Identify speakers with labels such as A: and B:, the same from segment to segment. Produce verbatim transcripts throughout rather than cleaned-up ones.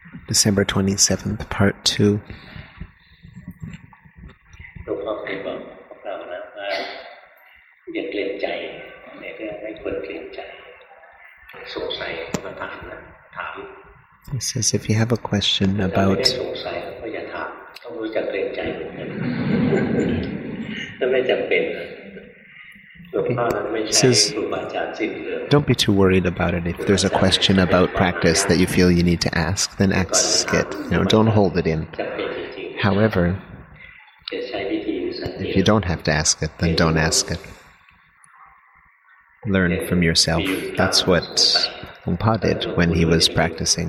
A: December twenty-seventh, Part two.
B: หลวงพ่อเคยบอกพวกเรานะว่าอย่าเกรงใจในเรื่องไม่ควรเกรงใจสงสัยก็ถามนะถาม
A: He says if you have a question about
B: สงสัยก็อย่าถามต้องรู้จักเกรงใจเหมือนกันถ้าไม่จำเป็นหลวงพ่อนั้นไม่ใช่ครูบาอาจารย์สิ้นเรื่อง
A: Don't be too worried about it. If there's a question about practice that you feel you need to ask, then ask it. You know, don't hold it in. However, if you don't have to ask it, then don't ask it. Learn from yourself. That's what Luang Pa did when he was practicing.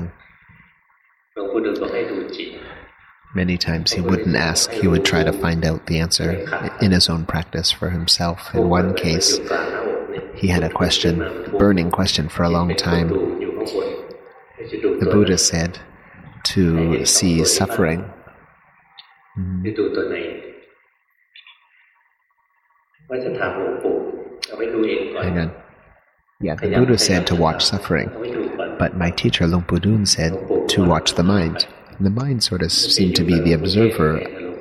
A: Many times he wouldn't ask, he would try to find out the answer in his own practice for himself. In one case, he had a question, a burning question for a long time. The Buddha said to see suffering. Hang on. Yeah, the Buddha said to watch suffering, but my teacher Luang Pu Dun said to watch the mind. The mind sort of seemed to be the observer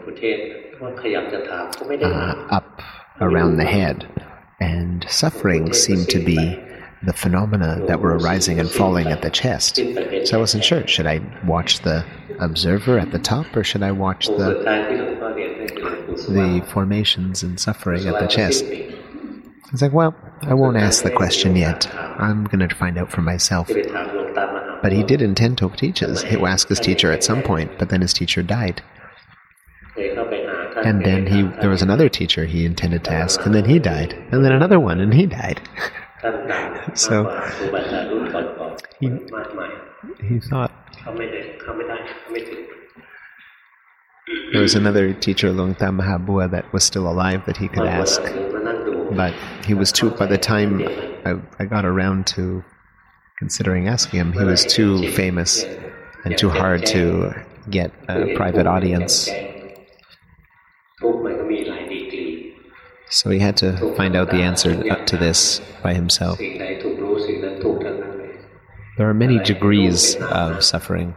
A: uh, up around the head, and suffering seemed to be the phenomena that were arising and falling at the chest. So I wasn't sure, should I watch the observer at the top, or should I watch the, the formations and suffering at the chest? I was like, well, I won't ask the question yet. I'm going to find out for myself. But he did intend to teach us. He would ask his teacher at some point, but then his teacher died. And then he, there was another teacher he intended to ask, and then he died. And then another one, and he died. So he, he thought there was another teacher, Luang Ta Mahabua, that was still alive that he could ask. But he was too, by the time I, I got around to considering asking him, he was too famous and too hard to get a private audience. So he had to find out the answer to this by himself. There are many degrees of suffering.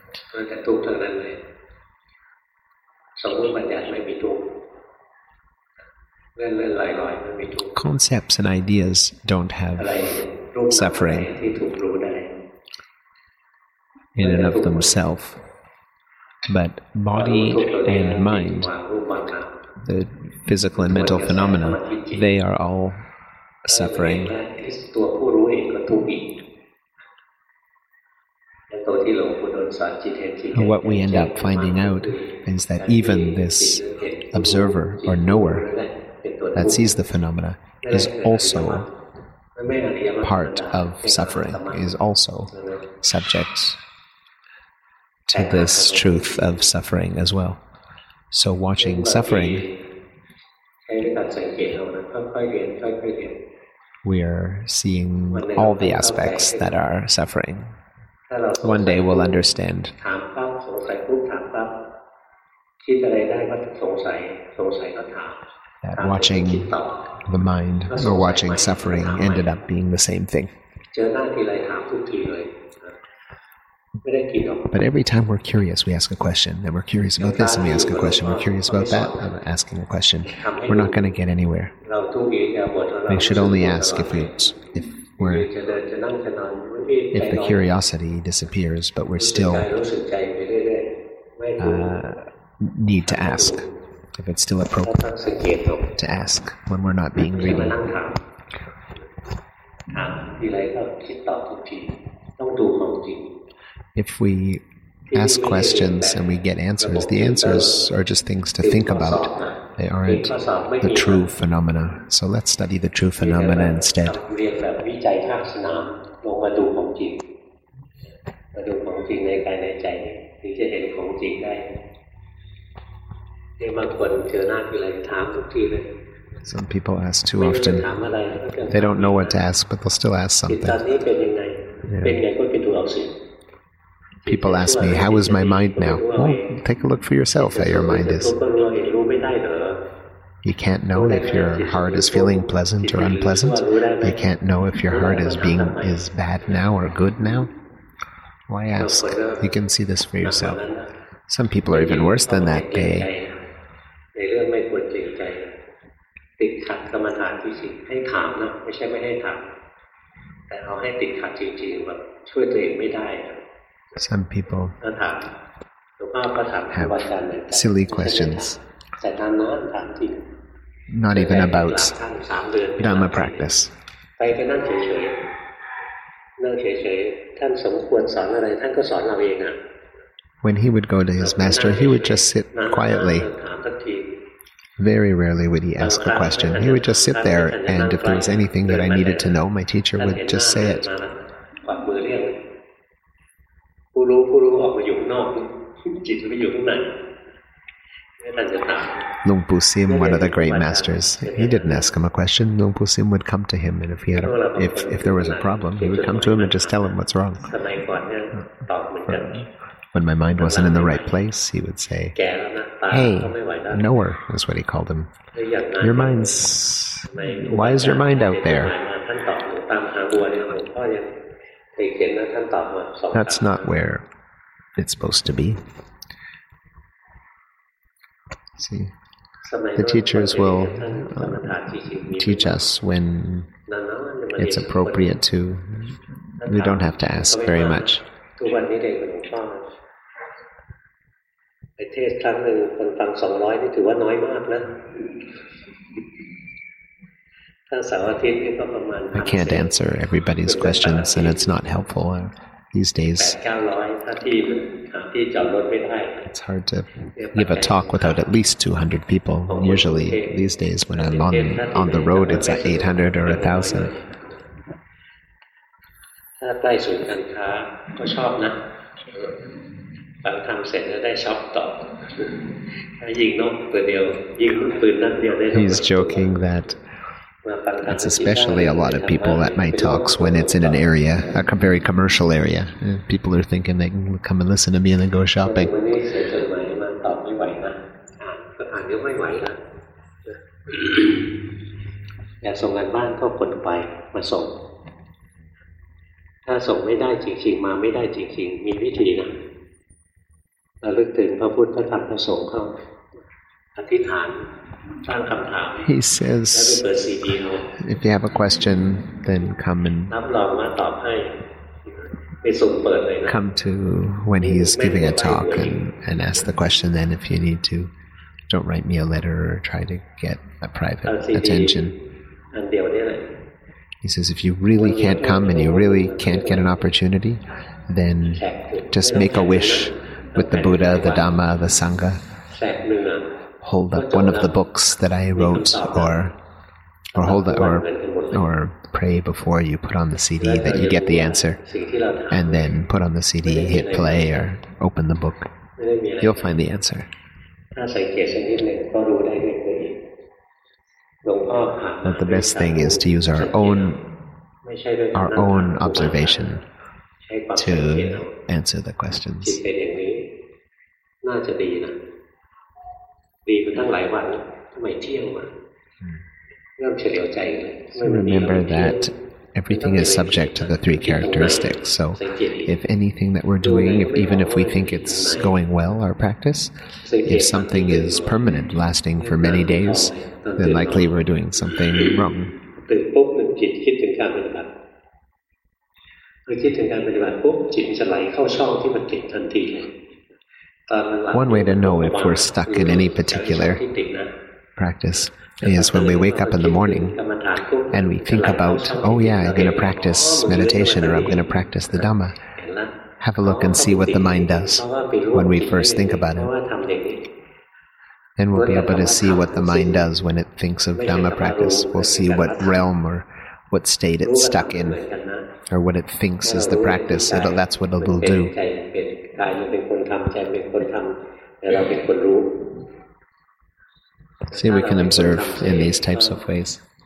A: Concepts and ideas don't have suffering in and of themselves, but body and mind, the physical and mental phenomena, they are all suffering. What we end up finding out is that even this observer or knower that sees the phenomena is also part of suffering, is also subject to this truth of suffering as well. So watching suffering, we are seeing all the aspects that are suffering. One day we'll understand that watching the mind or watching suffering ended up being the same thing. But every time we're curious, we ask a question, and we're curious about this, and we ask a question, we're curious about that, and we're asking a question. We're not going to get anywhere. We should only ask if we, if we're, if the curiosity disappears, but we're still uh, need to ask. If it's still appropriate to ask when we're not being greedy. If we ask questions and we get answers, the answers are just things to think about. They aren't the true phenomena. So let's study the true phenomena instead. Some people ask too often. They don't know what to ask, but they'll still ask something. Yeah. People ask me, how is my mind now? Well, take a look for yourself how your mind is. You can't know if your heart is feeling pleasant or unpleasant. You can't know if your heart is being is bad now or good now. Why ask? You can see this for yourself. Some people are even worse than that. They
B: ในเรื่องไม่ควรเกรงใจติดขัดกรรมฐานที่สิให้ถามนะไม่ใช่ไม่ให้ถามแต่เอาให้ติดขัดจริงๆแบบช่วยตัวเองไม่ได้
A: Some people
B: ถ้าถามหลวงพ่อก็ถามครูอาจารย์เหมือนกัน
A: silly questions,
B: แต่นานๆถามจริง
A: not even about Dhamma practice.
B: ไปก็นั่งเฉยๆนั่งเฉยๆท่านสมควรสอนอะไรท่านก็สอนเราเองอ่ะ
A: When he would go to his master, he would just sit quietly. Very rarely would he ask a question. He would just sit there, and if there was anything that I needed to know, my teacher would just say it.
B: ผู้รู้ผู้รู้ออกมาอยู่นอกจิตไม่อยู่ข้างใน
A: Luang Pu Sim, one of the great masters, he didn't ask him a question. Luang Pu Sim would come to him, and if he had, a, if if there was a problem, he would come to him and just tell him what's wrong. When my mind wasn't in the right place, he would say, "Hey, knower," is what he called him. Your mind's... Why is your mind out there? That's not where it's supposed to be. See, the teachers will uh, teach us when it's appropriate to. We don't have to ask very much.
B: เทศครั้งหนึ่งคนฟังสองร้อยนี่ถือว่าน้อยมากนะถ้าเสาร์อาทิตย์นี่ก็ประมาณ
A: I can't answer everybody's questions, and it's not helpful uh, these days.
B: แปดเก้าร้อยถ้าที่หาที่จอดรถไม่ได้
A: It's hard to give a talk without at least two hundred people. Usually, these days, when I'm on on the road, it's at eight hundred or a thousand.
B: ถ้าใกล้ศูนย์การค้าก็ชอบนะฟังทำเสร็จแล้วได้ช็อปต่อถ้ายิงนกตัวเดียวยิงปืนนัดเดียวได้
A: He's joking that it's especially a lot of people at my talks when it's in an area, a very commercial area. People are thinking they can come and listen to me and then go shopping.
B: วันนี้เสร็จจดหมายมาตอบไม่ไหวนะอ่านก็อ่านยังไม่ไหวนะอยากส่งงานบ้านก็กดไปมาส่งถ้าส่งไม่ได้จริงๆมาไม่ได้จริงๆมีวิธีนะระลึกถึงพระพุทธพระธรรมพระสงฆ์เข้าอธิษฐานตั้งคำถาม
A: He says, if you have a question, then come and
B: รับรองว่าตอบให้ไปส่งเปิดเลยนะ
A: come to when he is giving a talk and, and ask the question. Then, if you need to, don't write me a letter or try to get a private attention.
B: อันเดียวนี่แหละ
A: He says, if you really can't come and you really can't get an opportunity, then just make a wish with the Buddha, the Dhamma, the Sangha. Hold up one of the books that I wrote, or or hold it, or or pray before you put on the C D that you get the answer, and then put on the C D, hit play, or open the book. You'll find the answer. But the best thing is to use our own our own observation to answer the questions.
B: น่าจะดีนะดีมาตั้งหลายวันทำไมเที่ยงมาเริ่มเฉลียวใจเลย
A: So remember that everything is subject to the three characteristics. So if anything that we're doing, if, even if we think it's going well, our practice, if something is permanent, lasting for many days, then likely we're doing something wrong.
B: ตื่นปุ๊บจิตคิดถึงการปฏิบัติพอคิดถึงการปฏิบัติปุ๊บจิตจะไหลเข้าช่องที่มันติดทันทีเลย
A: One way to know if we're stuck in any particular practice is when we wake up in the morning and we think about, oh yeah, I'm going to practice meditation or I'm going to practice the Dhamma. Have a look and see what the mind does when we first think about it. Then we'll be able to see what the mind does when it thinks of Dhamma practice. We'll see what realm or what state it's stuck in, or what it thinks is the practice. It'll, that's what it'll do. See, we can observe in these types of ways.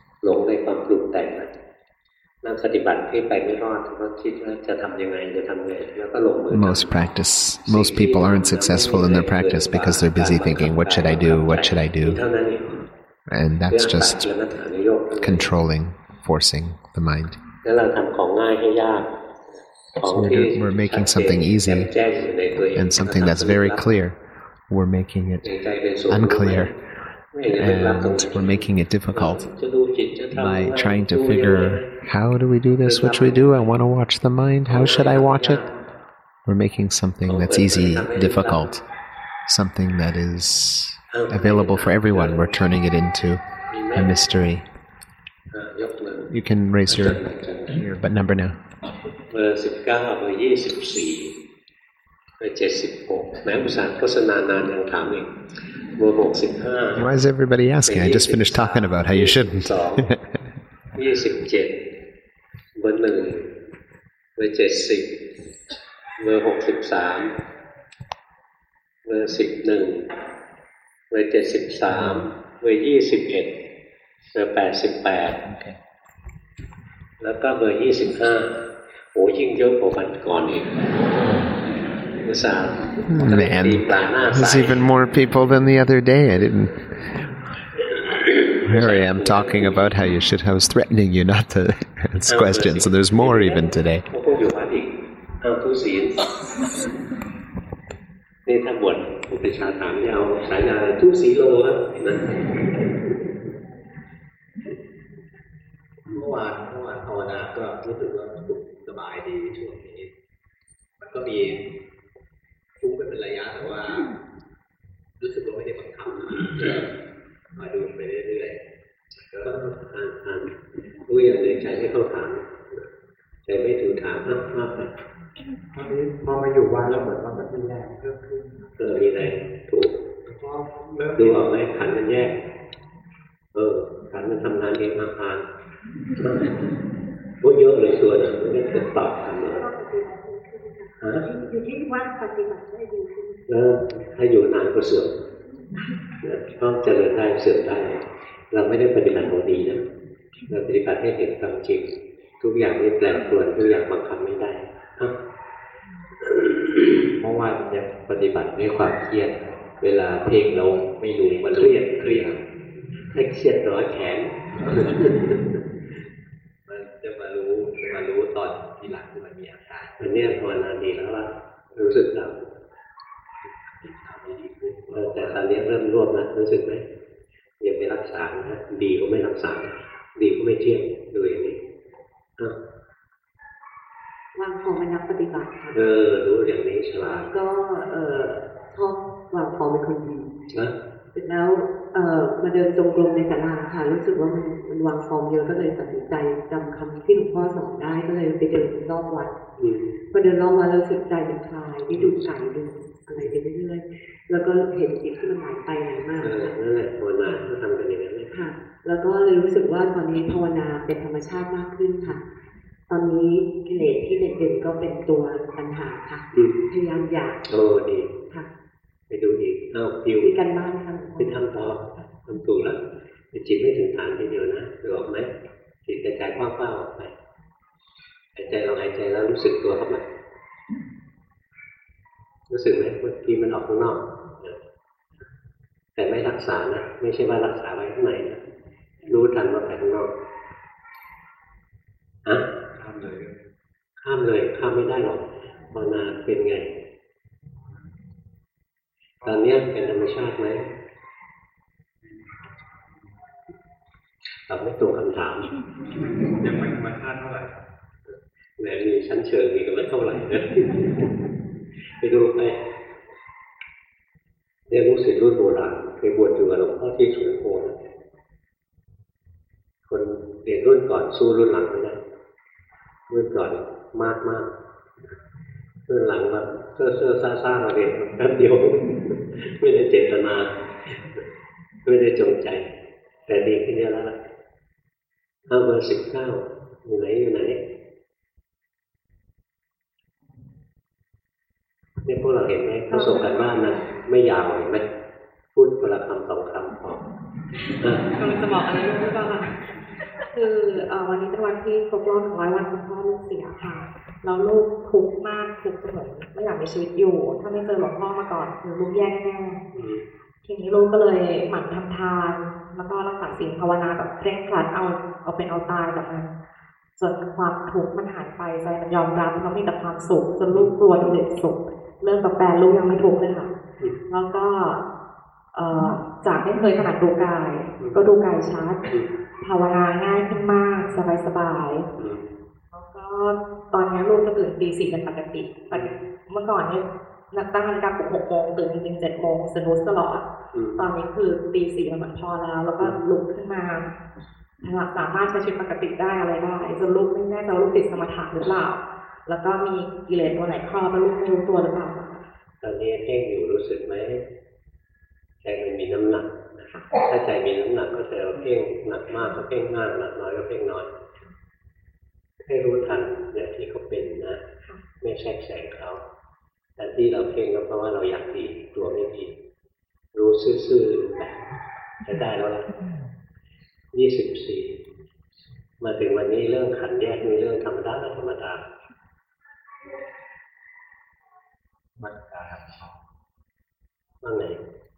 A: Most practice, most people aren't successful in their practice because they're busy thinking, what should I do, what should I do? And that's just controlling, forcing the mind. So we're, we're making something easy and something that's very clear. We're making it unclear, and we're making it difficult by trying to figure, how do we do this? What should we do? I want to watch the mind. How should I watch it? We're making something that's easy difficult, something that is available for everyone. We're turning it into a mystery. You can raise your, your but number now.
B: เบอร์สิบเก้าเบอร์ยี่สิบสี่เบอร์เจ็ดสิบหกแม้ภาษาโฆษณานานยังถามอีกเบอร์หกสิบห้า
A: Why is everybody asking? I just finished talking about how you shouldn't.
B: สองยี่สิบเจ็ดเบอร์หนึ่งเบอร์เจ็ดสิบเบอร์หกสิบสามเบอร์สิบหนึ่งเบอร์เจ็ดสิบสามเบอร์ยี่สิบเอ็ดเบอร์แปดสิบแปดแล้วก็เบอร์ยี่สิบห้าโอ้ยิ่งเยอะกว่าวันก่อนอีกอุตส่าห์
A: Man, there's even more people than the other day. I didn't. Here I am talking about how you should. I was threatening you not to ask questions, so there's more even today.
B: เอาทุศีลนี่ถ้าบวชอุปชาถามจะเอาสายาทุศีโลครับนั่นเมื่อวานเมื่อวานภาวนาก็รู้สึกว่าสุขสบายดีช่วงนี้มันก็มีฟุ้งเป็นระยะแต่ว่ารู้สึกว่าไม่ได้บังคับมาดูไปเรื่อยๆก็อ่านอ่านรู้อย่างในใจไม่เข้าถามใจไม่ถูกถามมากไปตอนนี้พอมาอยู่วันแล้วเหมือนว่ามันมีแรงเพิ่มขึ้นเออมีแรงถูกดูออกไหมขันมันแยกเออขันมันทำงานเองอาการพูดเยอะเลยส่วนไม่ได้ติดต่อกันเลยฮะอยู่ที่วัดปฏิบัติได้ดีขึ้นแล้วถ้าอยู่นานก็เสื่อมก็เจริญได้เสื่อมได้เราไม่ได้ปฏิบัติโดยดีนะเราปฏิบัติให้เห็นความจริงทุกอย่างไม่แปรปรวนทุกอย่างบังคับไม่ได้เพราะว่าจะปฏิบัติด้วยความเครียดเวลาเพลงเราไม่รู้มันเครียดเครียดให้เครียดร้อยแขนมันจะมารู้มารู้ตอนทีหลังที่มันมีอาการอันนี้ภาวนาดีแล้วว่ารู้สึกแล้วแต่ตอนนี้เริ่มรวบนะรู้สึกไหมอย่าไปรักษานะดีก็ไม่รักษาดีก็ไม่เที่ยงดูอย่างนี้
C: วางฟอร์มเป็นนักปฏิบัติค่ะ
B: เออรู้อย่างนี้ฉลาด
C: ก็เออชอบวางฟอร์มเป็นคนดีนะเสร็จแล้วเออมาเดินจงกรมในศาลาค่ะรู้สึกว่ามันมันวางฟอร์มเยอะก็เลยตัดสินใจจำคำที่หลวงพ่อสอนได้ก็เลยไปเดินรอบวัดพอเดินรอบวัดแล้วรู้สึกใจเป็นคลายที่ดูใจดูอะไรไปเรื่อยๆแล้วก็เห็นจิตที่มันไหลไปไหลมา
B: นั่นแหละภาวนาก็ทำกันอย่างนั้นเลย
C: ค่ะแล้วก็เลยรู้สึกว่าตอนนี้ภาวนาเป็นธรรมชาติมากขึ้นค่ะตอนนี้กิเลสที่เด่นๆก็เป็นตัวปัญหาค่ะพยายามอยาก
B: โอ้ดี
C: ค่ะ
B: ไปดูอีกเอาพิว
C: มีกันบ้านค่ะ
B: ไปทำต่อทำถูกแล้วจิตไม่ถึงฐานทีเดียวนะรู้ออกไหมจิตกระจายกว้างๆออกไปหายใจเราหายใจแล้วรู้สึกตัวเข้ามารู้สึกไหมเมื่อกี้มันออกข้างนอกแต่ไม่รักษานะไม่ใช่ว่ารักษาไว้ข้างในนะรู้ทันว่าไปข้างนอกฮะข้ามเลยข้ามเลยข้ามไม่ได้หรอกภาวนาเป็นไงตอนนี้เป็นธรรมชาติไหมตอบไม่ตรงคำถาม
D: ยังไม่ธรรมชาติเท่าไหร่
B: แหมมีชั้นเชิงมีกันไม่เท่าไหร่นะไปดูไปเรียนรู้ศิลป์รุ่นโบราณเคยบวชอยู่กับหลวงพ่อที่สุโขทัยคนเรียนรุ่นก่อนสู้รุ่นหลังไม่ได้รุ่นก่อนมากมากรุ่นหลังแบบเซ่อเซ่อซ่าซ่ามาเรียนแป๊บเดียวไม่ได้เจตนาไม่ได้จงใจแต่ดีขึ้นเยอะแล้วล่ะเอาเบอร์สิบเก้าอยู่ไหนอยู่ไหนเนี่ยพวกเราเห็นไหมเขาส่งกันบ้านนะไม่ยาวเห็นไหมพูดคนละคำสองคำพอก
C: ำลังจะบอกอะไรรู้หรือเปล่าคือวันนี้เป็นวันที่ครบรอบร้อยวันคุณพ่อลูกเสียค่ะแล้วลูกทุกข์มากทุกข์เสมอไม่อยากมีชีวิตอยู่ถ้าไม่เจอหลวงพ่อมาก่อนคือลูกแย่แน่ทีนี้ลูกก็เลยหมั่นทำทานแล้วก็รักษาศีลภาวนาแบบเคร่งครัดเอาเอาเป็นเอาตายแบบนั้น
E: จนความทุกข์มันหายไปใจมันยอมรับแล้วมีแต่ความสุขจนลูกกลัวตัวเด็กสุขเรื่องกับแฟนลูกยังไม่ทุกข์เลยค่ะแล้วก็จากไม่เคยถนัดดูกายก็ดูกายชัดภาวนาง่ายขึ้นมากสบายๆแล้วก็ตอนนี้ลูกจะตื่นตีสี่เป็นปกติเมื่อก่อนเนี่ยตั้งนาฬิกาปลุกหกโมงตื่นจริงๆเจ็ดโมงสนุกตลอดตอนนี้คือตีสี่มันพอแล้วแล้วก็ลุกขึ้นมาสามารถใช้ชีวิตปกติได้อะไรได้จนลูกไม่แน่ใจลูกติดสมถะหรือเปล่าแล้วก็มีกิเลสตัวไหนครอบแล้วลูกไม่รู้ตัวหรือเปล่า
B: ตอนนี้เพ่งอยู่รู้สึกไหมใจมันมีน้ำหนักถ้าใจมีน้ำหนักก็แสดงว่าเพ่งหนักมากก็เพ่งมากหนักน้อยก็เพ่งน้อยให้รู้ทันอย่างที่เขาเป็นนะไม่แทรกแซงเขาแต่ที่เราเพ่งก็เพราะว่าเราอยากดีตัวไม่ดีรู้ซื่อๆแบบจะได้แล้วล่ะยี่สิบสี่มาถึงวันนี้เรื่องขันแยกมีเรื่องธรรมดาธรรมดามันการว่าไง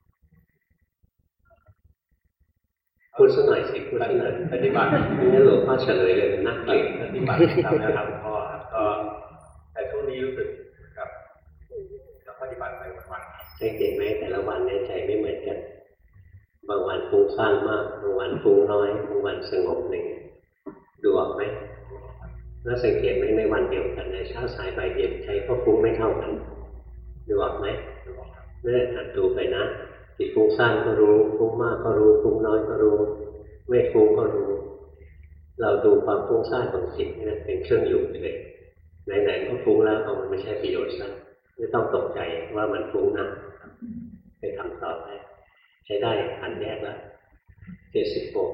B: พูดสักหน่อยสิพูดสักหน่อยปฏิบัตินี่หลวงพ่อเฉลยเลยนักเก่งปฏิบัติทำแล้วครับพ่อก็แต่ช่วงนี้รู้สึกกับกับปฏิบัติไปวันๆเก่งไหมแต่ละวันในใจไม่เหมือนกันบางวันฟุ้งซ่านมากบางวันฟุ้งน้อยบางวันสงบหนึ่งดูออกไหมแล้วสังเกตไหมในวันเดียวกันในเช้าสายบ่ายเย็นใจก็ฟุ้งไม่เท่ากันดูออกไหมเนี่ยหัดดูไปนะจิตฟุ้งซ่านก็รู้ฟุ้งมากก็รู้ฟุ้งน้อยก็รู้ไม่ฟุ้งก็รู้เราดูความฟุ้งซ่านของจิตนี่เป็นเครื่องอยู่ไปเลยไหนๆก็ฟุ้งแล้วเอามันไม่ใช่ประโยชน์ซะไม่ต้องตกใจว่ามันฟุ้งนะไปทำต่อไปใช้ได้ขันแยกแล้วเจ็ดสิบหก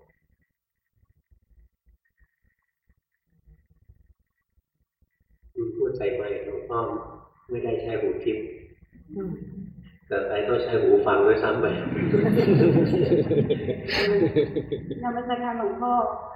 B: พูดใจใหม่หลวงพ่อไม่ได้ใช้หูทิพย์แต่ใครต้องใช้หูฟังด้วยซ้ำไป
F: นมัสการหลวงพ่อ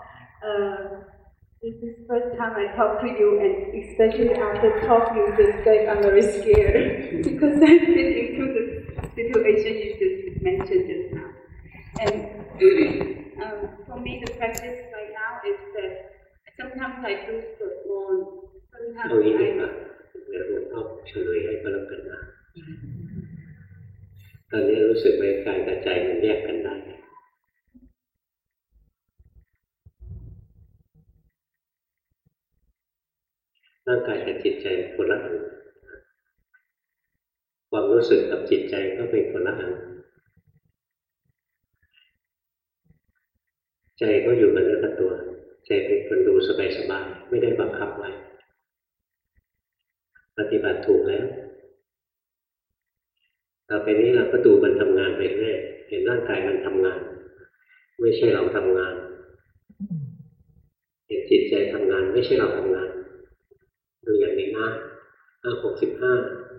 F: This is first time I talk to you, and especially after talk you just like I'm very scared because I've been into the situation you just mentioned just now. And um, for me, the practice right now is that sometimes I do sort of sometimes I.
B: เดี๋ยวหลวงพ่อเฉลยให้ก็แล้วกันนะตอนนี้รู้สึกไหมกายกับใจมันแยกกันได้ร่างกายกับจิตใจคนละอันความรู้สึกกับจิตใจก็เป็นคนละอันใจก็อยู่กับเนื้อกับตัวใจเป็นคนดูสบายๆไม่ได้บังคับไว้ปฏิบัติถูกแล้วต่อไปนี้เราก็ดูมันทำงานไปเรื่อยเห็นร่างกายมันทำงานไม่ใช่เราทำงานเห็นจิตใจทำงานไม่ใช่เราทำงานดูอย่างนี้นะห้าหกสิบห้า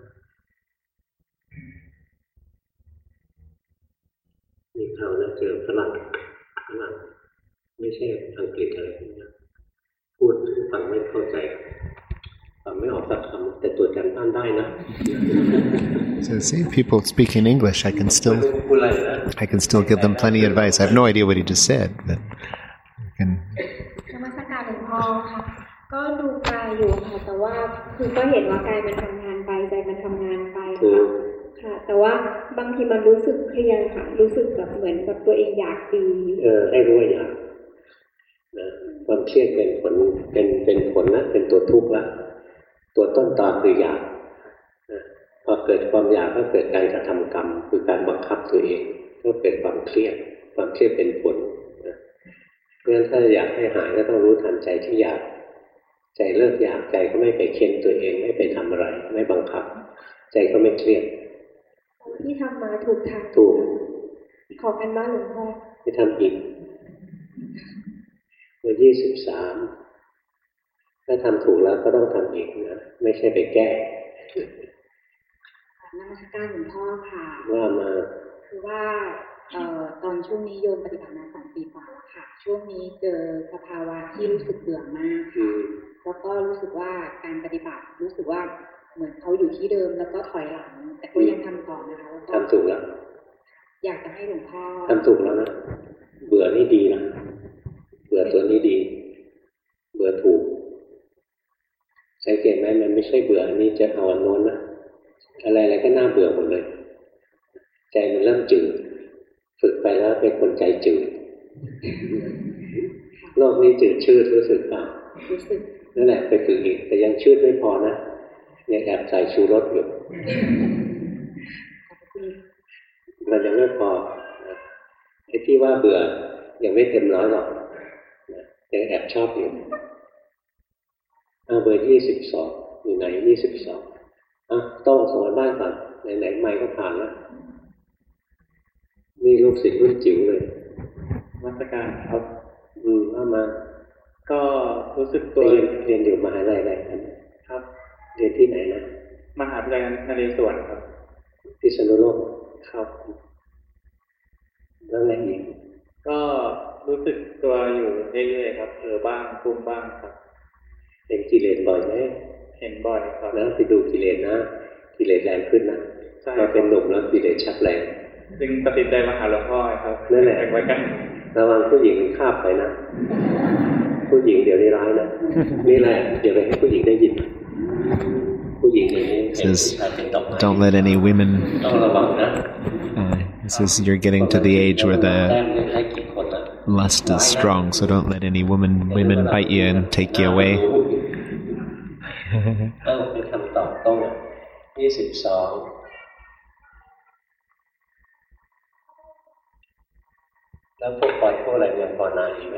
B: มีคราวนั้นเจอฝรั่งฝรั่งไม่ใช่อังกฤษอะไรพวกนี้พูดฟังไม่เข้าใจฟังไม่ออกสักคำแต่ตัวจำต้านได้นะ
A: So see, people speaking English, I can still, I can still give them plenty of advice. I have no idea what he just said, but I can.
G: นมัสการหลวงพ่อค่ะก็ดูกายอยู่ค่ะแต่ว่าคือก็เห็นว่ากายมันทำงานไปใจมันทำงานไปค่ะค่ะแต่ว่าบางทีมันรู้สึกเครียดค่ะรู้สึกแบบเหมือนแบบตัวเองอยากดี
B: เออให้รู้ว่าอยากนะความเครียดเป็นผลเป็นเป็นผลนะเป็นตัวทุกข์ละตัวต้นตอคืออยากพอเกิดความอยากก็เกิดการกระทำกรรมคือการบังคับตัวเองก็เป็นความเครียดความเครียดเป็นผลเพราะฉะนั้นถ้าอยากให้หายก็ต้องรู้ทันใจที่อยากใจเลิกอยากใจก็ไม่ไปเค้นตัวเองไม่ไปทำอะไรไม่บังคับใจก็ไม่เครียด
G: ที่ทำมาถูกทาง
B: ถูก
G: ขอกันบ้านหลวงพ่อ
B: ไม่ทำอีกเมื่อยี่สิบสามถ้าทำถูกแล้วก็ต้องทำอีกนะไม่ใช่ไปแก้
G: นมัสการหลวงพ่อค่ะ
B: ว่ามา
G: คือว่าเอ่อตอนช่วงนี้โยมปฏิบัติมาสองปีกว่าแล้วค่ะช่วงนี้เจอสภาวะที่รู้สึกเบื่อมากค่ะแล้วก็รู้สึกว่าการปฏิบัติรู้สึกว่าเหมือนเขาอยู่ที่เดิมแล้วก็ถอยหลังแต่ก็ยังทำต่อนะคะแล้วก็
B: ทำถูกแล้ว
G: อยากจะให้หลวงพ่อ
B: ทำถูกแล้วนะเบื่อนี่ดีนะเบื่อตัวนี้ดีเบื่อ
H: อถูกสังเกตไหมมันไม่ใช่เบื่อนี่จะเอาอันโน้นนะอะไรอะไรก็น่าเบื่อหมดเลยใจมันเริ่มจืดฝึกไปแล้วเป็นคนใจจืดโลกนี้จืดชืดรู้สึกเปล่านั่นแหละไปฝึกอีกแต่ยังชืดไม่พอนะยังแอบใส่ชูรสอยู่มันยังไม่พอไอ้ที่ว่าเบื่อยังไม่เต็มร้อยหรอกยังแอบชอบอยู่เอาเบอร์ยี่สิบสองอยู่ไหนยี่สิบสองอ่ะต้องส่งบ้านก่อนไหนๆไม่ก็ผ่านแล้วนี่ลูกศิษย์รุ่นจิ๋วเลย
D: มาตรการครับ
H: อืมเอามา
D: ก็รู้สึกตัว
H: เรียนอยู่มหาลัยอะไรครับเรียนที่ไหนนะ
D: มหาวิทยาลัยนเรศวรครับ
H: พิษณุโลก
D: ครับ
H: แล้วไงอีก
D: ก็รู้สึกตัวอยู่เรื่อยๆครับเออบ้างฟุ้งบ้างครับ
H: เห็นกิเลสบ่อยไหม
D: เห็นบ่อยครับ
H: แล้วไปดูกิเลสนะกิเลสแรงขึ้นนะเราเป็นหนุ่มแล้วกิเลสชักแรง
D: จึงตัดสินใจมาหาหลวงพ่อครับ
H: นั่นแหละ
D: ไว้กัน
H: ระวังผู้หญิงคาบไปนะผู้หญิงเดี๋ยวนี้ร้ายนะนี่แหละอย่าไปให้ผู้หญิงได้ยินผู้หญิงอย่างนี้
A: says don't let any women
H: ต้องระวังนะ
A: uh, it says you're getting to the age where the lust is strong so don't let any woman women bite you and take you away
H: ต้องเป็นคำตอบต้องยี่สิบสองแล้วพวกปล่อยพวกอะไรยังพอนาอีกไหม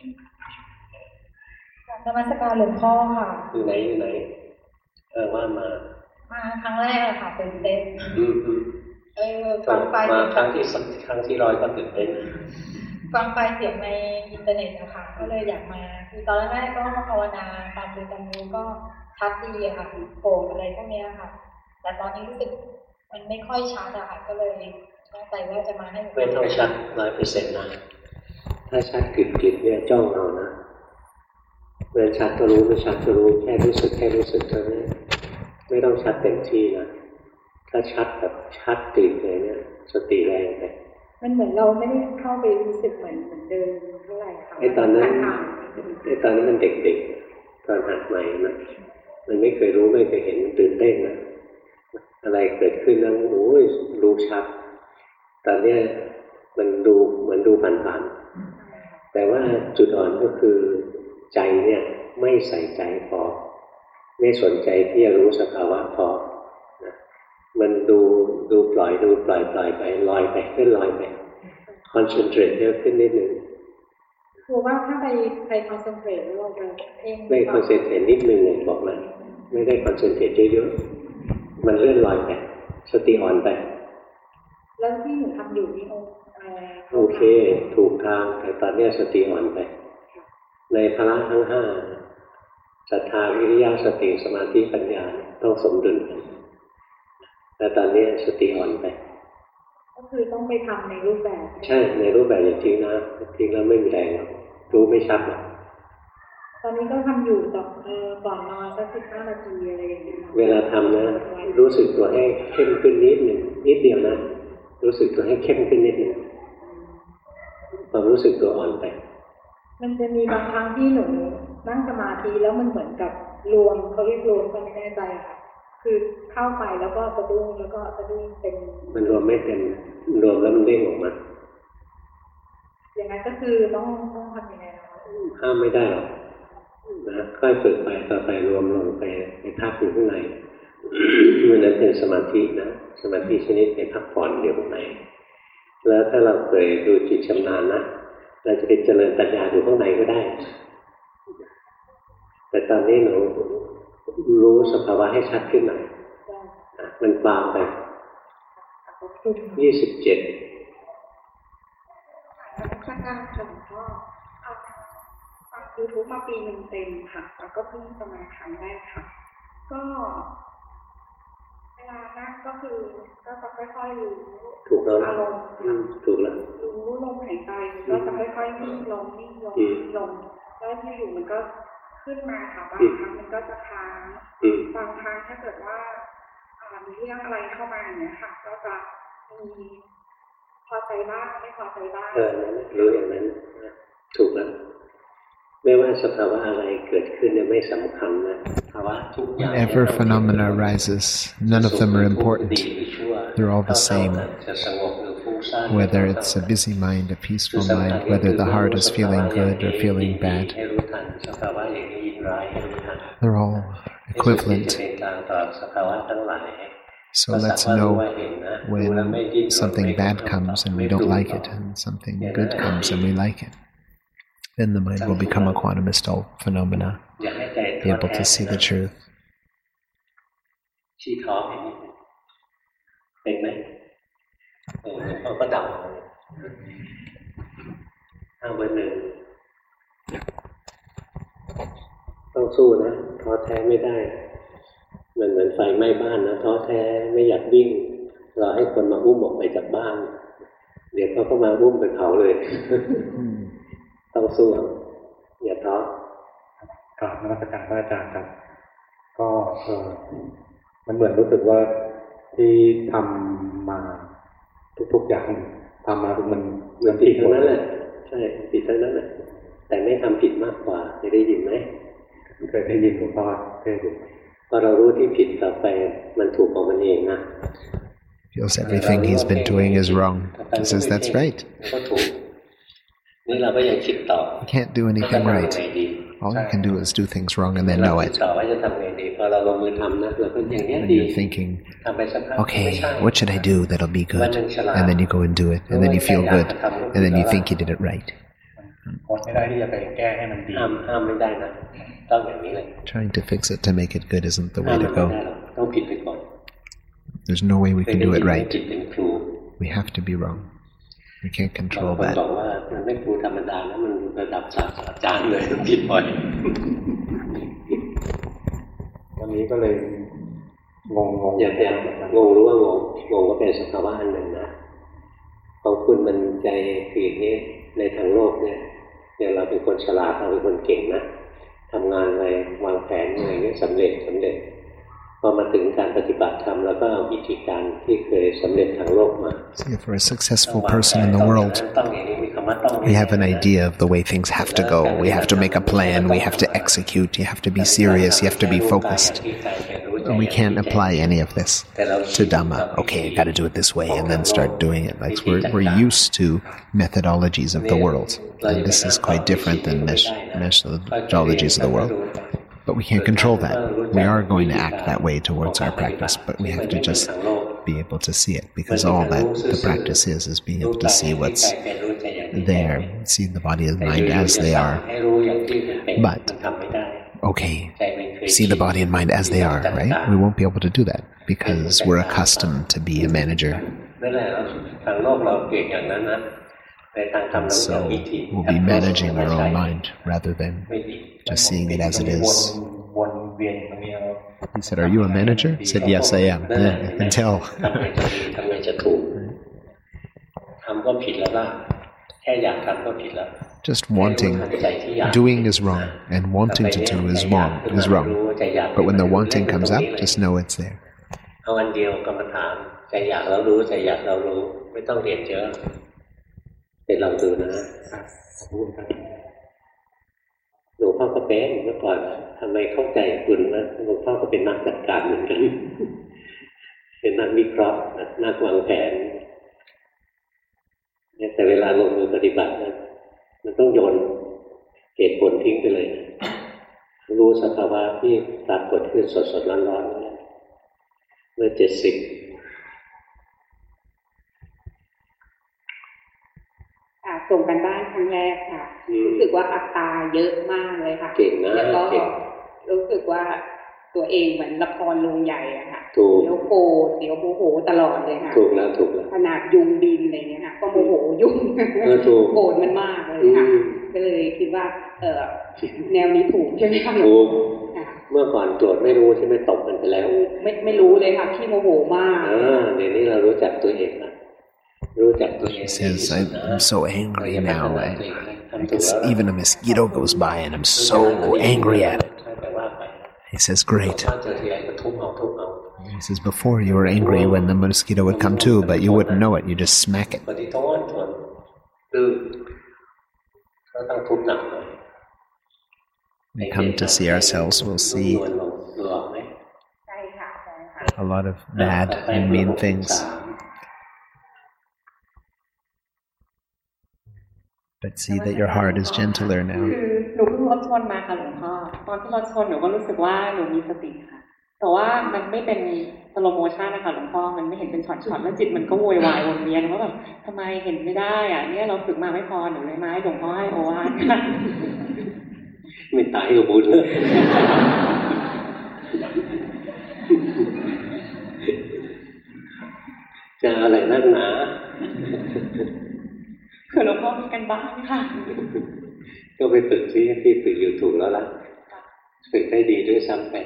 E: นมัสการหลวงพ่อค่ะ
H: อยู่ไหนอยู่ไหนเออว่ามา
E: มาครั้งแรกเลยค่ะตื่นเต้น
H: อืม
E: เออฟังไป
H: มาครั้งที่ครั้งที่ร้อยก็ตื่นเต้น
E: ฟังไปเสียงในอินเทอร์เน็ตนะคะก็เลยอยากมาคือตอนแรกก็มาภาวนาตามดูตามดูก็ชัดดีอะค่ะโป่งอะไรพวกนี้ค่ะแต่ตอนนี้รู้สึกมันไม่ค่อยชัดอะค่ะก็เลยตั้งใจว่าจะมาให้
H: ไม่ต้องชัดร้อยเปอร์เซ็นต์นะถ้าชัดกริบๆเนี่ยจ้องเอานะเมื่อชัดก็รู้ไม่ชัดก็รู้แค่รู้สึกแค่รู้สึกเท่านี้ไม่ต้องชัดเต็มที่นะถ้าชัดแบบชัดติดเลยเนี่ยสติแรงไป
E: มันเหมือนเราไม่ได้เข้าไปรู้สึกเหมือนเหมือนเดิมเท่าไหร่ค่ะ
H: ไอ้ตอนนั้นไอ้ตอนนี้มันเด็กๆตอนหัดใหม่นะมันไม่เคยรู้ไม่เคยเห็นมันตื่นเต้นนะอะไรเกิดขึ้นแล้วโอ้ยรู้ชัดตอนนี้มันดูเหมือนดูผ่านๆแต่ว่าจุดอ่อนก็คือใจเนี่ยไม่ใส่ใจพอไม่สนใจที่จะรู้สภาวะพอนะมันดูดูปล่อยดูปล่อยปล่อยไปลอยไปขึ้นลอยไปคอนเซนเทรตเยอะขึ้นนิดนึง
E: คือว่าถ้าไปไปคอนเซนเทรตเราจะเอง
H: ไม่คอนเซนเทรตนิดนึงเลยบอกเลยไม่ได้คอนเซนเทรตเยอะๆมันเลื่อนลอยไปสติอ่อนไป
E: แล้วที่หนูทำอยู่นี่
H: โอเคถูกทางแต่ตอนนี้สติอ่อนไปในพละทั้งห้าศรัทธาวิริยะสติสมาธิปัญญาต้องสมดุลกันแต่ตอนนี้สติอ่อนไป
E: ก็คือต้องไปทำในรูปแบบ
H: ใช่ในรูปแบบอย่าทิ้งนะทิ้งแล้วไม่มีแรงรู้ไม่ชัดหรอก
E: ตอนนี้ก็ทำอยู่ต่อก่อนนอนสักสิบห้านาทีอะไรอย่างเงี้ย
H: เวลาทำนะรู้สึกตัวให้เข้มขึ้นนิดหนึ่งนิดเดียวนะรู้สึกตัวให้เข้มขึ้นนิดหนึ่งความรู้สึกตัวอ่อนไป
E: มันจะมีบางครั้งที่หนูนั่งสมาธิแล้วมันเหมือนกับรวมเขาเรียกรวมก็ไม่แน่ใจค่ะคือเข้าไปแล้วก็สะดุ้งแล้วก็สะดุ้งเป็น
H: มันรวมไม่เป็นรวมแล้วมันเด้งออกมา
E: อย่างนั้นก็คือต้องต้องทำยังไงนะคะ
H: ห้ามไม่ได้หรอกนะค่อยฝึกไปต่อไปรวมลงไปไปพักอยู่ข้างในมันนั้นเป็นสมาธินะสมาธิชนิดไปพักผ่อนอยู่ข้างในแล้วถ้าเราเคยดูจิตชำนาญนะเราจะเป็นเจริญปัญญาอยู่ข้างในก็ได้แต่ตอนนี้หนูรู้สภาวะให้ชัดขึ้นหน่อยมันบางไปยี่สิบเจ็ด
E: ชักการหลวงพ่อฟังยูทูบมาปีหนึ่งเต็มค่ะแล้วก็เพิ่งจะมาครั้งแรกค่ะก็เวลานั่งก็คือก็จะค่อยๆรู้
H: ถูกแล้ว
E: อารมณ์
H: ถูกแล้ว
E: รู้ลมหายใจก็จะค่อยๆนิ่งลงนิ่งลงนิ่งลงแล้วที่อยู่มันก็ขึ้นมาค่ะบางครั้งมันก็จะค้างบางครั้งถ้าเกิดว่ามีเรื่องอะไรเข้ามาอย่างเงี้ยค่ะก็จะมีพอใจบ้างไม่พอใจบ้าง
H: เออรู้อย่างนั้นถูกแล้วเไม่ว่าสภาวะอะไรเกิดขึ้นเนี่ยไม่สำคัญนะภาวะทุกอย่าง
A: Whenever phenomena arises, none of them are important. They're all the same. Whether it's a busy mind, a peaceful mind, whether the heart is feeling good or feeling bad, they're all equivalent. So let's know when something bad comes and we don't like it, and something good comes and we like it. Then the mind will become a quantumist phenomena, be able to see the truth.
H: ชี้ท้อเป็นไหมเออเขาก็ดับทางเบอร์หนึ่งต้องสู้นะท้อแท้ไม่ได้มันเหมือนไฟไหม้บ้านนะท้อแท้ไม่อยากวิ่งรอให้คนมาอุ้มออกไปจากบ้านเดี๋ยวเขาก็มาอุ้มไปเผาเลย ต้องสู้อย่าท้อกราบนมัสการพระอาจารย์ครับก็เออมันเหมือนรู้สึกว่าที่ทำมาทุกๆอย่างทำมามันเรื่องผิดทั้งนั้นแหละใช่ผิดทั้งนั้นแหละแต่ไม่ทำผิดมากกว่าเคยได้ยินไหมเคยได้ยินหลวงพ่อเคยดูพอเรารู้ที่ผิดต่อไปมันถูกของมันเองนะ
A: Feels everything he's been doing is wrong. He says that's right.
H: ก็ถูกนี่เราก็ยังคิดต่อ
A: You can't do anything right. All you can do is do things wrong and then know it. And you're thinking, okay, what should I do that'll be good? And then you go and do it, and then you feel good, and then you think you did it right. Trying to fix it to make it good isn't the way to go. There's no way we can do it right. We have to be wrong. We can't control that.
H: มันไม่ครูธรรมดาแล้วมันระดับศาสตราจารย์เลยผิดบ่อยวันนี้ก็เลยงงงอย่างอย่างงงรู้ว่างงงงก็เป็นสภาวะอันหนึ่งนะของคุณมันใจผิดนี้ในทางโลกเนี่ยอย่างเราเป็นคนฉลาดเราเป็นคนเก่งนะทำงานอะไรวางแผนอะไรเงี้ยสำเร็จสำเร็จพอมาถึงการปฏิบัติธรรมแล้วก็เอาวิธีการที่เคยสำเร็จทางโลกมา
A: See, for a successful person in the world, we have an idea of the way things have to go. We have to make a plan. We have to execute. You have to be serious. You have to be focused. And we can't apply any of this to Dhamma. Okay, I got to do it this way, and then start doing it. Like we're we're used to methodologies of the world, and this is quite different than methodologies of the world. But we can't control that. We are going to act that way towards our practice, but we have to just be able to see it, because all that the practice is, is being able to see what's there, see the body and mind as they are. But, okay, see the body and mind as they are, right? We won't be able to do that, because we're accustomed to be a manager. And so we'll be managing our own mind rather than just seeing it as it is. He said, are you a manager? I said, yes, I am. Yeah, I can tell. Just wanting, doing is wrong, and wanting to do is wrong, is wrong. But when the wanting comes up, just know it's there. ไปลองดูนะหลวงพ่อก็เป็นเมื่อก่อนทำไมเข้าใจคุณนะหลวงพ่อก็เป็นนักจัดการเหมือนกันเป็นนักวิเคราะห์นักวางแผนแต่เวลาลงมือปฏิบัตินะมันต้องโยนเหตุผลทิ้งไปเลยรู้สภาวะที่ปรากฏขึ้นสดๆร้อนๆเมื่อเจ็ดสิบ
G: ส่งกันบ้านครั้งแรกค่ะรู้สึกว่าอัตตาเยอะมากเลยค่ะแล้วก็รู้สึกว่าตัวเองเหมือนละครโรงใหญ่อะค่ะเดี๋ยวโกรธเดี๋ยวโมโหตลอดเลยค่ะ
H: ถูกแล้วถูกแล้ว
G: ขนาดยุงบินอะไรเงี้ยค่ะก็โมโหยุงโกรธมันมากเลยค่ะก็เลยคิดว่าเออแนวนี้ถูกใช่ไหมคะ
H: ถูกเมื่อก่อนโกรธไม่รู้ใช่ไหมตกมันไปแล้ว
G: ไม่ไม่รู้เลยค่ะขี้โมโหมาก
H: อ่าเดี๋ยวนี้เรารู้จักตัวเองนะ
A: He says, I'm so angry now. I, even a mosquito goes by and I'm so angry at it. He says, great. He says, before you were angry when the mosquito would come too, but you wouldn't know it. You just smack it. we come to see ourselves, we'll see a lot of bad and mean things. But see that your heart is gentler now.
E: คือหนูเพิ่งรถชนมาค่ะหลวงพ่อตอนที่รถชนหนูก็รู้สึกว่าหนูมีสติค่ะแต่ว่ามันไม่เป็นสโลโมชันนะคะหลวงพ่อมันไม่เห็นเป็นช็อตๆแล้วจิตมันก็โวยวายวนเวียนว่าแบบทำไมเห็นไม่ได้อ่ะเนี่ยเราฝึกมาไม่พอหนูเลยมาให้หลวงพ่อให้โอวาทค่ะ
H: ไม่ตายกับบุญเลยจะอะไรนักหนา
E: คือหลวงพ่อมีกันบ้างค่ะ
H: ก็ไปฝึกซิที่ฝึกอยู่ถูกแล้วล่ะฝึกได้ดีด้วยซ้ำไป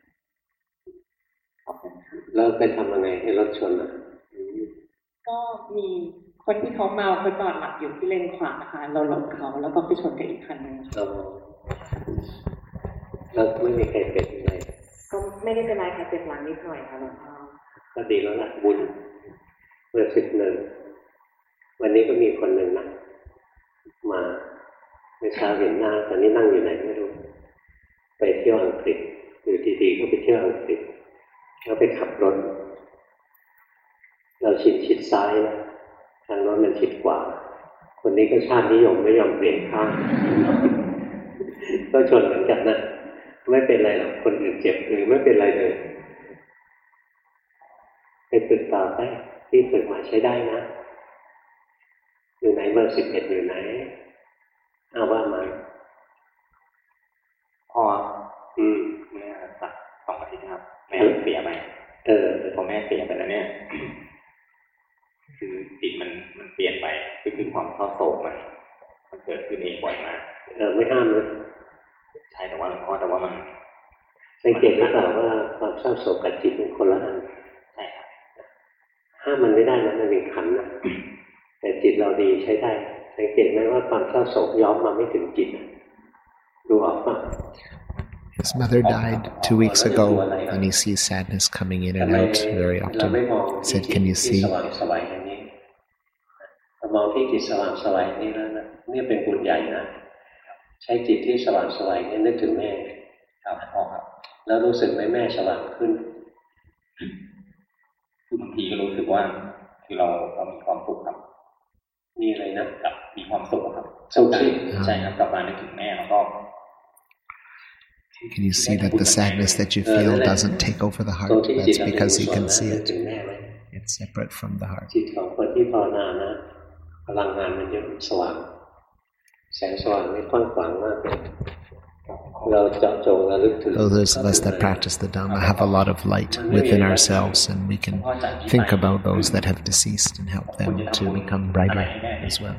H: แล้วไปทำยังไงให้รถชนอ่ะ
E: ก็มีคนที่เขาเมาเขาจอดหลับอยู่ที่เลนขวานะคะเราหลบเขาแล้วก็ไปชนกับอีกคันนึง
H: แล้วไม่มีใครเป็นอะไร
E: ก็ไม่ได้เป็นไรค่ะเจ็บหลังนิดหน่อยค่ะหลวงพ่อ
H: ก็ดีแล้วล่ะบุญเมื่อสิบหนึ่งวันนี้ก็มีคนหนึ่งนะมาเมื่อเช้าเห็นหน้าตอนนี้นั่งอยู่ไหนไม่รู้ไปเที่ยวอังกฤษอยู่ดีๆก็ไปเที่ยวอังกฤษแล้วไปขับรถเราชิดชิดซ้ายนะทางรถมันชิดขวาคนนี้ก็ชาตินิยมไม่ยอมเปลี่ยนข้างก็ชนเหมือนกันนะไม่เป็นไรหรอกคนอื่นเจ็บหรือไม่เป็นไรเลยไปฝึกต่อไปที่ฝึกมาใช้ได้นะอยู่ไหนเบอร์สิบเอ็ดอยู่ไหนเอาว่ามา
B: พออืมเมื่อสักสองอาทิตย์ครับแม่เสียไป
H: เออ
B: พอแม่เสียไปแล้วเนี่ยคือจิตมันมันเปลี่ยนไปคือคือความเศร้าโศกมันมันเกิดขึ้นเองบ่อยมาก
H: เออไม่ห้ามเลย
B: ใช่แต่ว่าหลวงพ่อแต่ว่ามัน
H: สังเกตหรือเปล่าว่าความเศร้าโศกกับจิตเป็นคนละอัน
B: ใช่ครับ
H: ห้ามมันไม่ได้นะมันเป็นขันธ์นะแต่จิตเราดีใช้ได้สังเกตไหมว่าความเศร้าโศกย้อมมาไม่ถึงจิตดูออกป่ะ
A: His mother died two weeks ago, and he sees sadness coming in and out very often. He said, "Can you see?"
H: มองที่จิตสว่างสวยนี่แล้วนะนี่เป็นบุญใหญ่นะใช้จิตที่สว่างสวยนี่นึกถึงแม่ครับพ่อครับแล้วรู้สึกไหมแม่สว่างขึ้น
B: คือบางทีก็รู้สึกว่าคือเราเรามีความสุขครับ
H: มีอะไรนะ
B: กับมีความสุขครับ
H: สุข
B: ใช่ครับกับการนึกถึงแม่แล้วก็
A: Can you see that the sadness that you feel doesn't take over the heart? That's because you can see it. It's separate from the heart.
H: จิตของคนที่ภาวนานะพลังงานมันเยอะสว่างแสงสว่างนี่กว้างขวางมากเลยเราเจาะจงระลึกถึง
A: Those of us that practice the Dhamma have a lot of light within ourselves, and we can think about those that have deceased and help them to become brighter as well.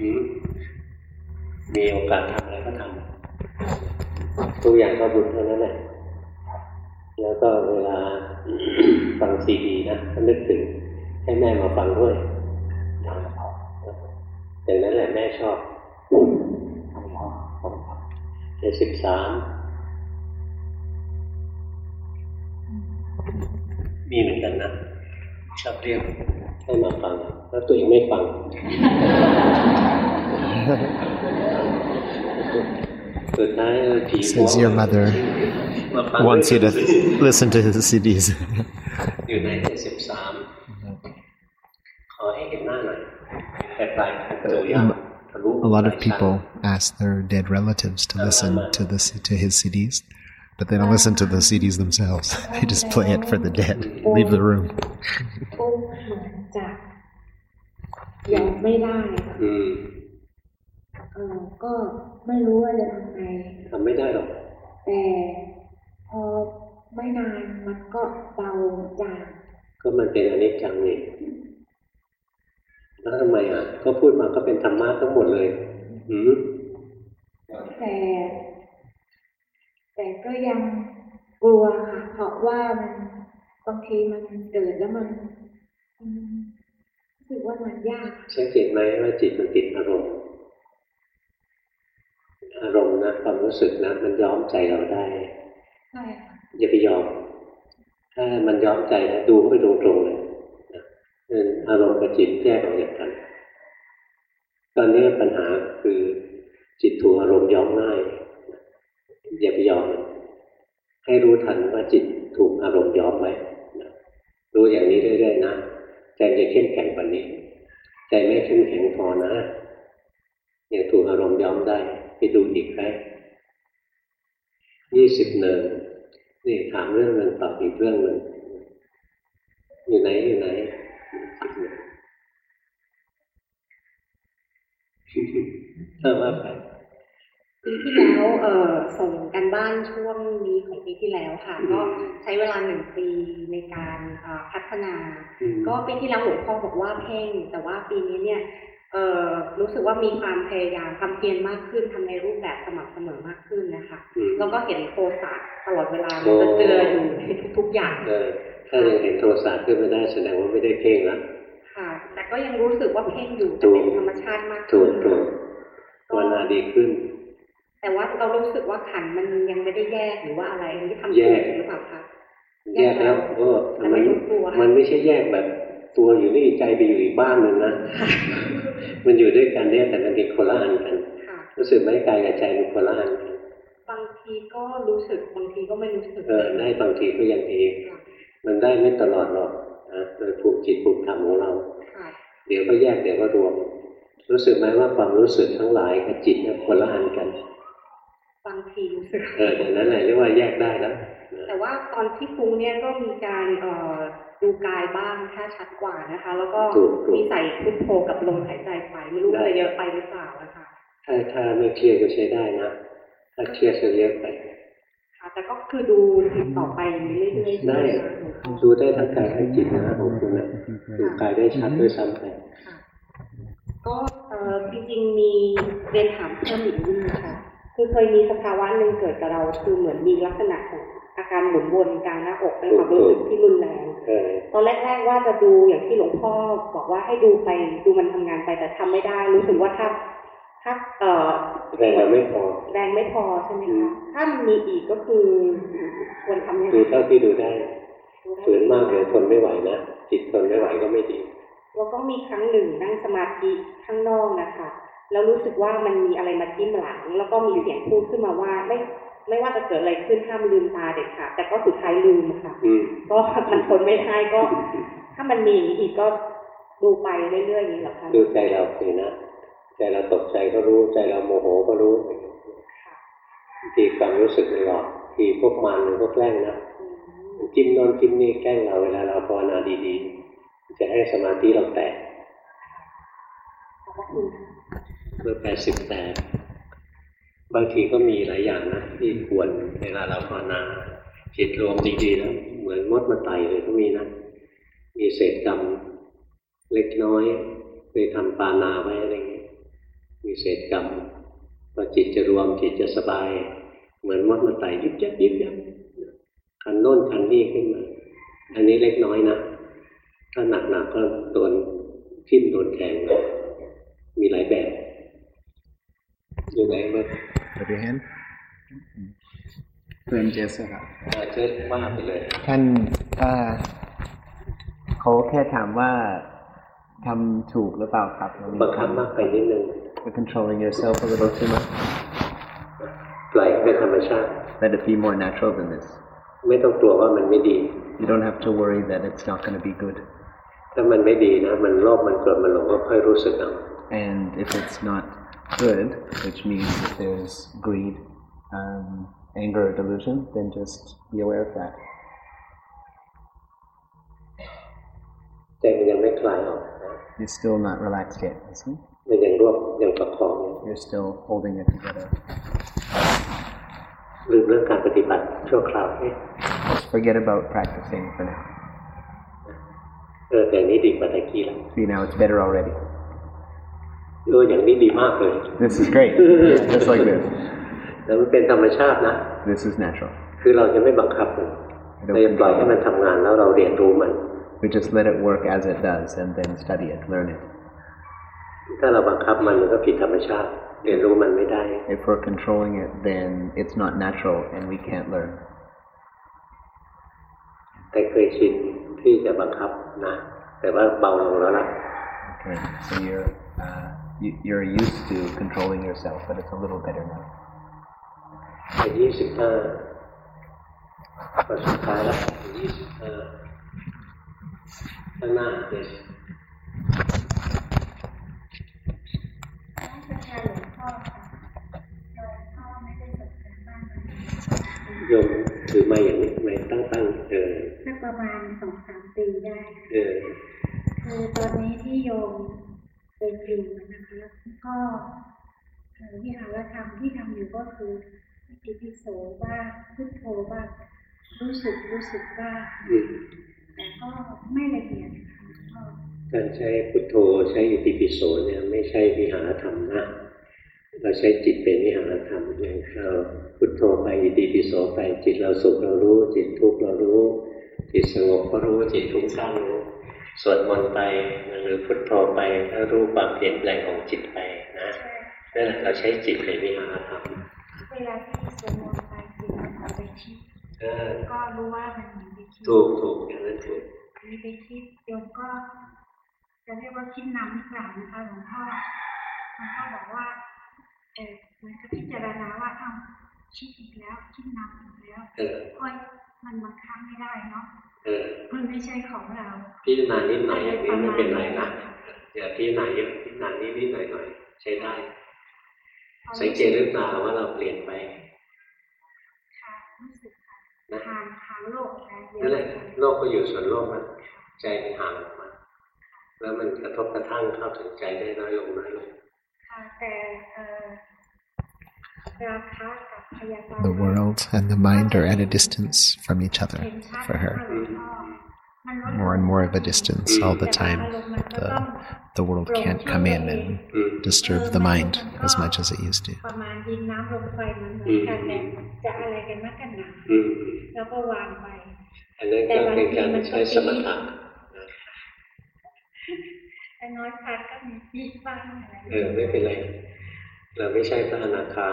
H: มีโอกาสทำอะไรก็ทำทุกอย่างก็บุญเท่านั้นแหละแล้วก็เวลาฟังซีดีนะก็นึกถึงให้แม่มาฟังด้วยอย่างนั้นแหละแม่ชอบเจ็ดสิบสามมีเหมือนกันนะชอบเรียกให้มาฟังแล้วตัวเองไม่ฟัง
A: Says your mother wants you to listen to his ซี ดีs
H: อยู่ในเจ็ดสิบสามขอให้เห็นหน้าหน่อยแต่ปลายตัวยาว
A: A lot of people ask their dead relatives to listen to the to his ซี ดีs, but they don't listen to the ซี ดีs themselves. They just play it for the dead. Leave the room.
E: จะยังไม่ได้เออก็ไม่รู้ว่าจะทำไง
H: ทำไม่ได้หรอก
E: แต่พอไม่นานมันก็เบาจาง
H: ก็มันเป็นอนิจจังนี่แล้วทำไมอ่ะก็พูดมาก็เป็นธรรมะทั้งหมดเลยอืม
E: แต่แต่ก็ยังกลัวค่ะเพราะว่ามันบางทีมันเกิดแล้วมันรู้สึกว่ามันยาก
H: สังเกตไหมว่าจิตมันติดอารมณ์อารมณ์นะความรู้สึกนะมันย้อมใจเราได้
E: ใช่ค่ะ
H: อย่าไปยอมถ้ามันย้อมใจนะดูไม่ตรงๆเลยนะอารมณ์กับจิตแยกออกจากกันตอนนี้ปัญหาคือจิตถูกอารมณ์ย้อมง่ายอย่าไปยอมให้รู้ทันว่าจิตถูกอารมณ์ย้อมไว้รู้อย่างนี้เรื่อยๆนะใจจะเข้มแข็งกว่านี้ใจไม่เข้มแข็งพอนะยังถูกอารมณ์ย้อมได้ไปดูอีกไหมยี่สิบเนินนี่ถามเรื่องหนึ่งตอบอีกเรื่องหนึ่งอยู่ไหนอยู่ไหนถ้าว่าไป
I: ปีที่แล้วเอ่อส่งกันบ้านช่วงนี้ของปีที่แล้วค่ะก็ใช้เวลาหนึ่งปีในการพัฒนาก็ปีที่แล้วหลวงพ่อบอกว่าเพ่งแต่ว่าปีนี้เนี่ยเอ่อรู้สึกว่ามีความพยายามทำเพียรมากขึ้นทำในรูปแบบสม่ำเสมอมากขึ้นนะคะแล้วก็เห็นโทสะตลอดเวลามันจะเตือนอยู่ในทุกๆอย่าง
H: ถ้ายังเห็นโทสะขึ้นไม่ได้แสดงว่าไม่ได้เพ่งแล้ว
I: ค่ะแต่ก็ยังรู้สึกว่าเพ่งอยู่แต่เป็นธรรมชาติมากขึ้น
H: ถูกๆภาวนาดีขึ้น
I: แต่ว่าเรารู้สึกว่าขันมันยังไม่ได้แยกหรือว่าอะไรอันนี้ทำถูกหรือเปล่าคะ
H: แยกแล้วเออมันมันไม่ใช่แยกแบบตัวอยู่นี่ใจไปอยู่อีกบ้านนึงนะมันอยู่ด้วยกันเนี่ยแต่มันเป็นคนละอันกันรู้สึกไหมกายกับใจเป็นคนละอันกัน
I: บางทีก็รู้สึกบางทีก็ไม่รู้สึก
H: เออได้บางทีก็ยังดีมันได้ไม่ตลอดหรอกนะโดยภูมิจิตภูมิธรรมของเราเดี๋ยวก็แยกเดี๋ยวก็รวมรู้สึกไหมว่าความรู้สึกทั้งหลายกับจิตเนี่ยคนละอันกัน
I: บางทีรู้สึก
H: เอออย่างนั้นแหละเรียกว่าแยกได้แล้ว
I: แต่ว่าตอนที่ฟุ้งเนี่ยก็มีการเอ่อดูกายบ้างถ้าชัดกว่านะคะแล้วก็มีใส่พุทโธกับลมหายใจไปไม่รู้จะเยอะไปหรือเปล่านะคะ
H: ถ้าถ้าไม่เครียดก็ใช้ได้นะถ้าเครียดจะเยอะไป
I: ค่ะแต่ก็คือดูจิตต่อไปเรื่อยๆ
H: ได้ดูได้ทั้งกายทั้งจิตนะของคุณนะดูกายได้ชัดด้วยซ้ำไป
I: ก็เอ่อจริงๆมีเรียนถามเพิ่มอีกนิดนึงค่ะคือเคยมีสภาวะหนึ่งเกิดกับเราคือเหมือนมีลักษณะของอาการหมุนวนกลางหน้าอกเป็นความรู้สึกที่รุนแรงตอนแรกๆว่าจะดูอย่างที่หลวงพ่อบอกว่าให้ดูไปดูมันทำงานไปแต่ทำไม่ได้รู้สึกว่าถ้าถ้าเอ่อ
H: แรงไม่พอ
I: แรงไม่พอใช่ไหมคะถ้ามันมีอีกก็คือควรทำยังไง
H: ดูเท่าที่ดูได้ฝืนมากเลยทนไม่ไหวนะจิตทนไม่ไหวก็ไม่ดี
I: แล้วก็มีครั้งหนึ่งนั่งสมาธิข้างนอกนะคะแล้วรู้สึกว่ามันมีอะไรมาจิ้มหลังแล้วก็มีเสียงพูดขึ้นมาว่าไม่ไม่ว่าจะเกิดอะไรขึ้นห้ามลืมตาเด็ดขาดแต่ก็สุดท้ายลืมค่ะก็มันทนไม่ได้ก็ถ้ามันมีอีกก็ดูไปเรื่อยๆอย่างนี้หรอคะ
H: ดูใจเราสินะใจเราตกใจก็รู้ใจเราโมโหก็รู้ทีความรู้สึกหลอกทีพวกมันหรือพวกแกล้งนะจิ้มนอนจิ้มนี่แกล้งเราเวลาเราภาวนาดีๆจะให้สมาธิเราแตกเมื่อแปดสิบแปดบางทีก็มีหลายอย่างนะที่ควรเวลาเราภาวนาจิตรวมจริงๆแล้วเหมือนมดมาไต่เลยก็มีนะมีเศษกรรมเล็กน้อยเคยทำปานาไว้อะไรอย่างนี้มีเศษกรรมพอจิตจะรวมจิตจะสบายเหมือนมดมาไต่ยิบยับยิบยับคันโน่นคันนี่ขึ้นมาอันนี้เล็กน้อยนะถ้าหนักๆก็โดนทิ่มโดนแทงเลยมีหลายแบบอยู่ไหนบ้าง
A: Put your hand เพื่อนเจสครับ
H: เจสว่าไปเลย
A: ท่านเขาแค่ถามว่าทำถูกหรือเปล่าครับ
H: บังคับมากไปนิดนึง
A: You're controlling yourself a little too much
H: ปล่อยเป็นธรรมชาติ
A: Let it be more natural than this
H: ไม่ต้องกลัวว่ามันไม่ดี
A: You don't have to worry that it's not going to be good
H: ถ้ามันไม่ดีนะมันโลภมันโกรธมันหลงก็ค่อยรู้สึกเอา
A: And if it's not good, which means that there's greed, um, anger, or delusion, then just be aware of that.
H: ใจมันยังไม่คลายออก
A: You're still not relaxed yet, isn't it?
H: มันยังรวบยังประคอง
A: You're still holding it together.
H: ลืมเรื่องการปฏิบัติชั่วคราวนี่
A: Just forget about practicing for now.
H: เออแต่นี้ดีกว่าตะกี้แล้ว
A: See, now it's better already.
H: เอออย่างนี้ดีมากเลย
A: This is great. Just like this.
H: แล้วมันเป็นธรรมชาตินะ
A: This is natural.
H: คือเราจะไม่บังคับมันเราจะปล่อยให้มันทำงานแล้วเราเรียนรู้มัน
A: We just let it work as it does and then study it, learn it.
H: ถ้าเราบังคับมันมันก็ผิดธรรมชาติเรียนรู้มันไม่ได้
A: If we're controlling it, then it's not natural and we can't learn.
H: แต่เคยชินที่จะบังคับนะแต่ว่าเบาลงแล้วล่ะ
A: Okay, so you're uh, you're used to controlling yourself, but it's a little better now.
H: เป็นยี่สิบห้าวันสุดท้ายแล้วเป็นยี่สิบห้าข้างหน้าเด็กโยมถือมาอย่างนี้ไม่ตั้งตั้งเออ
J: สักประมาณสองสามปีได้
H: เออ
J: คือตอนนี้ที่โยมเป็นอยู่นะคะแล้วก็วิหารธรรมที่ทำอยู่ก็คืออิติปิโสบ้างพุทโธบ้างรู้สึกรู้สึกบ้างแต่ก็ไม่ละเอียดค่ะ
H: การใช้พุทโธใช้อิติปิโสเนี่ยไม่ใช่วิหารธรรมนะเราใช้จิตเป็นวิหารธรรมอย่างเราพุทโธไปอิติปิโสไปจิตเราสุขเรารู้จิตทุกข์เรารู้จิตสงบก็รู้จิตฟุ้งซ่านรู้สวดมนต์ไปหรือพุทโธไปถ้ารู้ความเปลี่ยนแปลงของจิตไปนะนั่นแหละเราใช้จิตเป็นวิหารธรรม
J: เวลาที่สวดมนต์ไปจิตมันไปคิดก็รู้ว่ามันมีไปคิด
H: ถูกถูกอย่างนั้นถูก
J: มีไปคิดโยมก็จะเรียกว่าคิดนำหรือเปล่านะคะหลวงพ่อหลวงพ่อบอกว่าเออมันก็พิจารณาว่าเอ้าคิดอีกแล้วคิดนำอีกแล้วเออค่อยมันบังคับไม่ได้เนาะเออมันไม่ใช่ของเรา
H: พิจารณานิดหน่อยอย่างนี้ไม่เป็นไรนะอย่าพิจารณาเยอะพิจารณานิดนิดหน่อยหน่อยใช้ได้สังเกตหรือเปล่าว่าเราเปลี่ยนไป
J: ค่ะรู้สึกค่ะทางทางโลก
H: นั่นแหละโลกก็อยู่ส่วนโลกนะใจมันห่างออกมาแล้วมันกระทบกระทั่งเข้าถึงใจได้น้อยลงน้อยลง
J: แต่ราคะกับพยาบาท
A: The world and the mind are at a distance from each other for her. More and more of a distance all the time. The, the world can't come in and disturb the mind as much as it used to.
J: ประมาณดินน้ำลมไฟมันเหมือนกันแต่จะอะไรกันมากกันหนาแล้วก็วางไป
H: อันนั้นก็เป็นการใช้สมถะ
J: แต่น้อยพักก็มีที่บ้างอะไร
H: เออไม่เป็นไรเราไม่ใช่พระอนาคา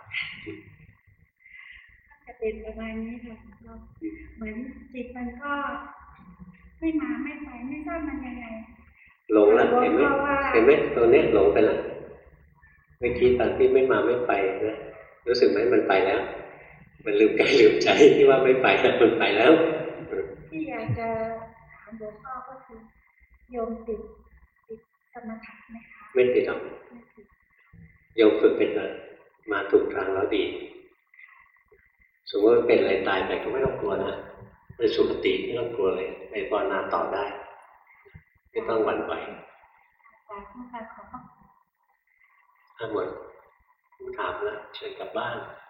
J: จะเป็นประมาณนี้ค่ะเหมือนจิตมันก็ไม่มาไม่ไปไม่ทราบมันยังไง
H: หลงละเห็นไหมเห็นไหมตัวเนี้ยหลงไปละเมื่อกี้ตอนที่ไม่มาไม่ไปนะรู้สึกไหมมันไปแล้วมันลืมกายลืมใจที่ว่าไม่ไปมันไปแล้ว
J: ที่อยากจะถามหลวงพ่อก็คือโยมติดติดสมถะไหมคะ
H: ไม่ติดหรอกโยมฝึกเป็นเลยมาถูกทางแล้วดีสมมติว่าเป็นอะไรตายไปก็ไม่ต้องกลัวนะไปสุคติไม่ต้องกลัวเลยไปภาวนาต่อได้ไม่ต้องหวั่นไหวทั้งหมดถามแล้วเชิญกลับบ้าน